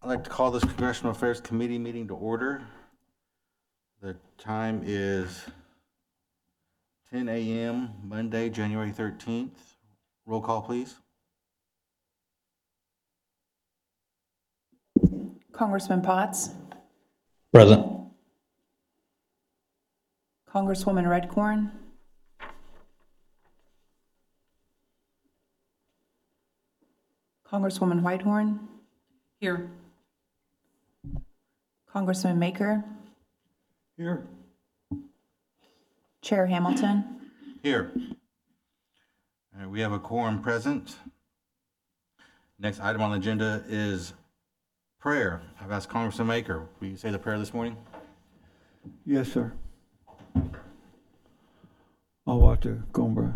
I'd like to call this Congressional Affairs Committee meeting to order. The time is 10 a.m. Monday, January 13th. Roll call, please. Congressman Potts, Present. Congresswoman Redcorn, Congresswoman Whitehorn, Here. Congressman Maker, Here. Chair Hamilton. Here. All right, we have a quorum present. Next item on the agenda is prayer. I've asked Congressman Maker, will you say the prayer this morning? Yes, sir. Awata Gombra.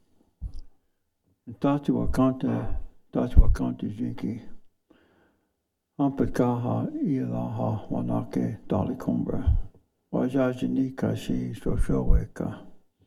Tatu wakante jinki. Ampatkaha ilaha wanake dali Gombra. Wajaji kashi soshoweka.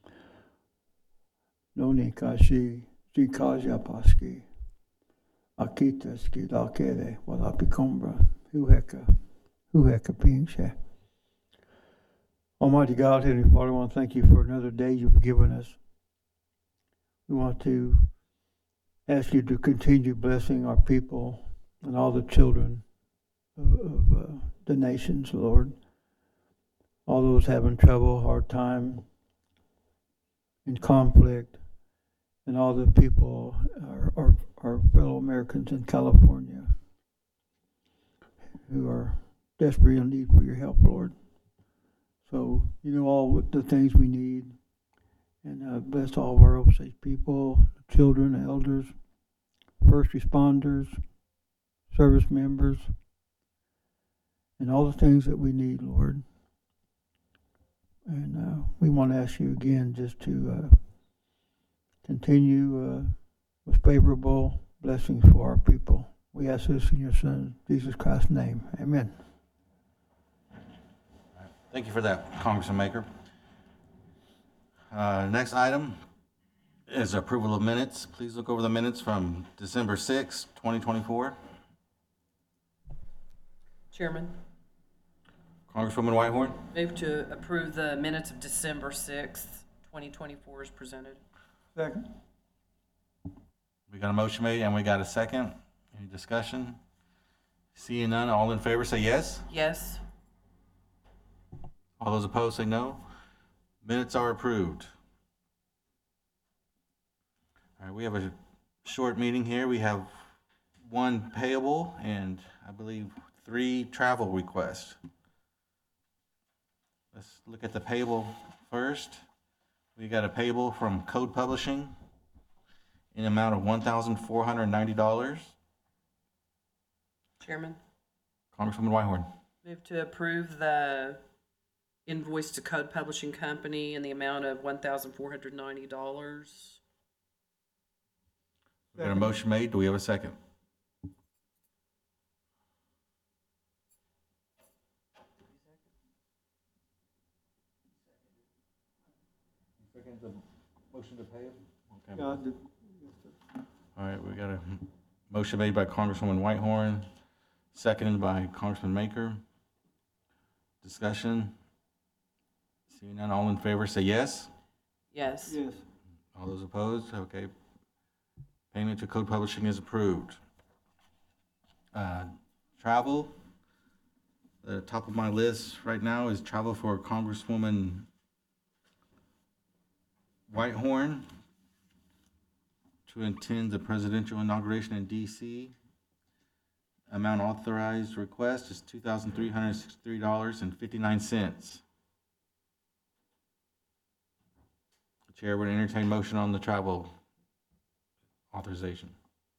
Noni kashi jikaja paski. Akitaski lakere walapi Gombra. Huheka pingshe. Almighty God, Heavenly Father, I want to thank you for another day you've given us. We want to ask you to continue blessing our people and all the children of the nations, Lord. All those having trouble, hard time, in conflict, and all the people, our fellow Americans in California who are desperately in need for your help, Lord. So, you know all the things we need. And bless all of our overseas people, children, elders, first responders, service members, and all the things that we need, Lord. And we want to ask you again just to continue with favorable blessings for our people. We ask this in your Son, Jesus Christ's name. Amen. Thank you for that, Congressman Maker. Next item is approval of minutes. Please look over the minutes from December 6, 2024. Chairman, Congresswoman Whitehorn. move to approve the minutes of December 6th, 2024 as presented. Second. We got a motion made and we got a second. Any discussion? Seeing none, all in favor say yes. Yes. All those opposed say no. Minutes are approved. All right, we have a short meeting here. We have one payable and I believe 3 travel requests. Let's look at the payable first. We got a payable from Code Publishing in an amount of $1,490. Chairman, Congresswoman Whitehorn. move to approve the invoice to Code Publishing Company in the amount of $1,490. We got a motion made. Do we have a second? Second the motion to pay it? Okay. All right, we got a motion made by Congresswoman Whitehorn, seconded by Congressman Maker. Discussion? Seeing none, all in favor say yes. Yes. Yes. All those opposed? Okay. Payment to Code Publishing is approved. Travel. The top of my list right now is travel for Congresswoman Whitehorn to attend the presidential inauguration in D.C. Amount authorized request is $2,363.59. The chair would entertain motion on the travel authorization.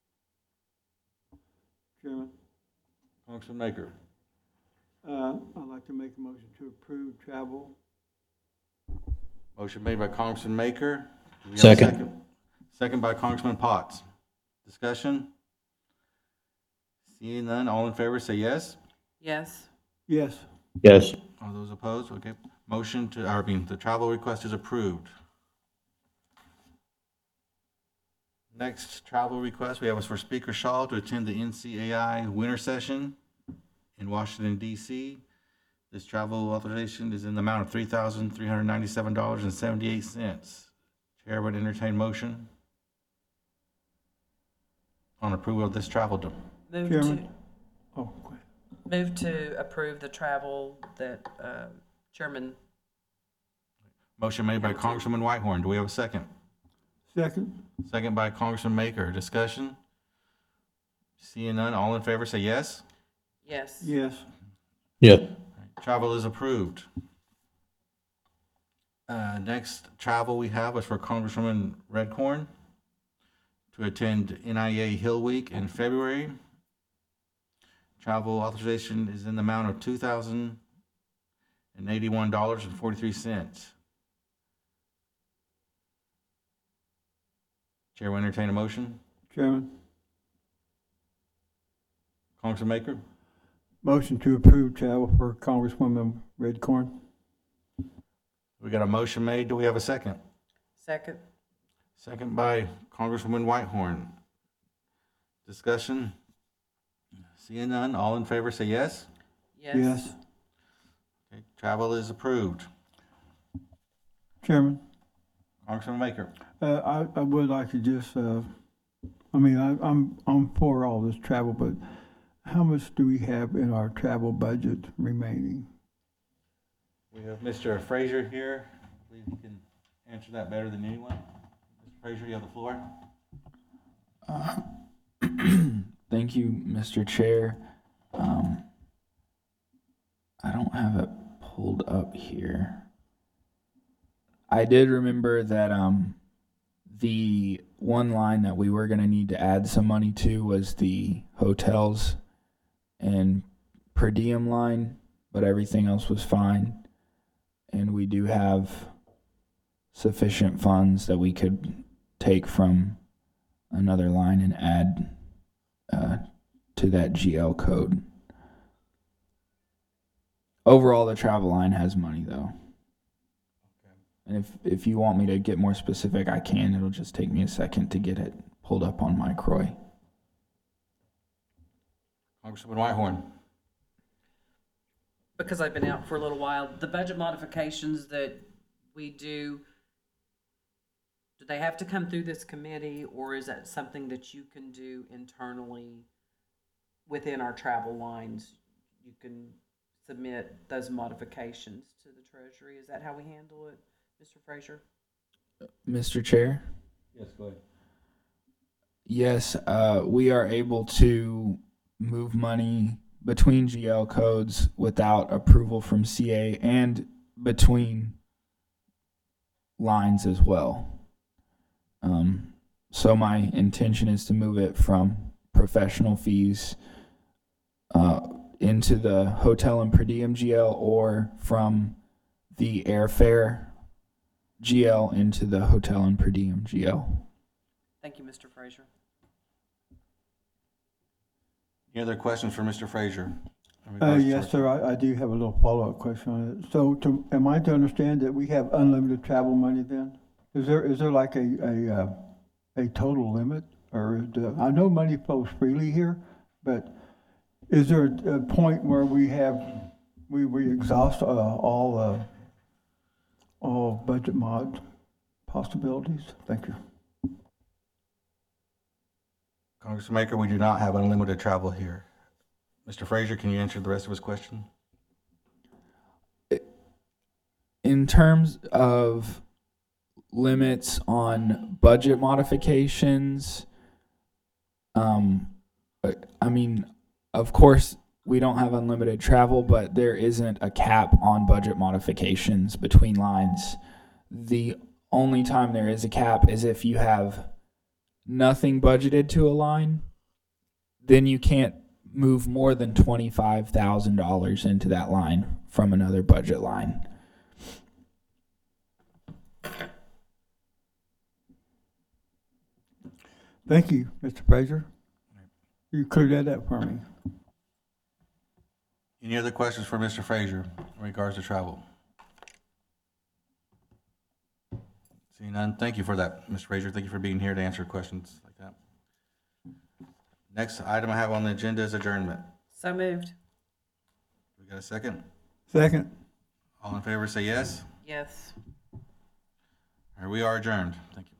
Chairman, Congressman Maker. I'd like to make a motion to approve travel. Motion made by Congressman Maker. Do we have a Second. Second by Congressman Potts. Discussion? Seeing none, all in favor say yes. Yes. Yes. Yes. All those opposed? Okay. The travel request is approved. Next travel request we have is for Speaker Shaw to attend the NCAI winter session in Washington DC. This travel authorization is in the amount of $3,397.78. Chair would entertain motion on approval of this travel. Move Chairman. to, Oh, go ahead. move to approve the travel that, Chairman, Motion made by Congresswoman Whitehorn. Do we have a second? Second? Second by Congressman Maker. Discussion? Seeing none, all in favor say yes. yes. Yes. Yes. Travel is approved. Next travel we have is for Congresswoman Redcorn to attend NIA Hill Week in February. Travel authorization is in the amount of $2,081.43. Chair will entertain a motion. Chairman, Congressman Maker? motion to approve travel for Congresswoman Redcorn. We got a motion made. Do we have a second? Second, Second by Congresswoman Whitehorn. Discussion? Seeing none, all in favor say yes. yes. Okay, travel is approved. Chairman, Congressman Maker? I would like to just, I'm for all this travel, but how much do we have in our travel budget remaining? We have Mr. Frazier here. I believe he can answer that better than anyone. Mr. Frazier, you have the floor. Thank you, Mr. Chair. I don't have it pulled up here. I did remember that the one line that we were going to need to add some money to was the hotels and per diem line, but everything else was fine. And we do have sufficient funds that we could take from another line and add to that GL code. Overall, the travel line has money though. And if you want me to get more specific, I can. It'll just take me a second to get it pulled up on my Croy. Congresswoman Whitehorn? Because I've been out for a little while, the budget modifications that we do they have to come through this committee, or is that something that you can do internally within our travel lines? You can submit those modifications to the Treasury. Is that how we handle it, Mr. Frazier? Mr. Chair? Yes, go ahead. Yes, we are able to move money between GL codes without approval from CA and between lines as well. So my intention is to move it from professional fees into the hotel and per diem GL, or from the airfare GL into the hotel and per diem GL. Thank you, Mr. Frazier. Any other questions for Mr. Frazier? Yes, sir. I do have a little follow-up question on it. So, am I to understand that we have unlimited travel money then? Is there like a total limit, or I know money flows freely here, but is there a point where we exhaust all budget mod possibilities? Thank you. Congressman Maker, we do not have unlimited travel here. Mr. Frazier, can you answer the rest of his question? In terms of limits on budget modifications, I mean, of course, we don't have unlimited travel, but there isn't a cap on budget modifications between lines. The only time there is a cap is if you have nothing budgeted to a line, then you can't move more than $25,000 into that line from another budget line. Thank you, Mr. Frazier. You cleared that up for me. Any other questions for Mr. Frazier in regards to travel? Seeing none, thank you for that, Mr. Frazier. Thank you for being here to answer questions like that. Next item I have on the agenda is adjournment. So moved. We got a second? Second. All in favor, say yes. Yes. All right, we are adjourned. Thank you.